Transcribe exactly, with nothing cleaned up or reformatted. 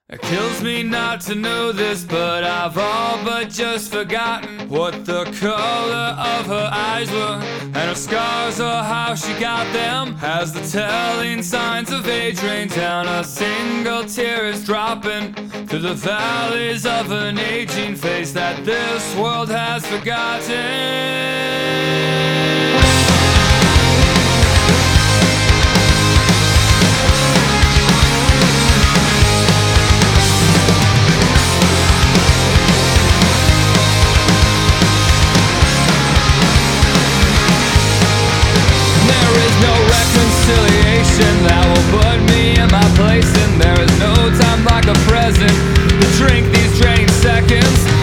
It kills me not to know this, but I've all but just forgotten what the color of her eyes were, and her scars or how she got them. As the telling signs of age rain down, a single tear is dropping through the valleys of an aging face that this world has forgotten. That will put me in my place, and there is no time like the present to drink these draining seconds.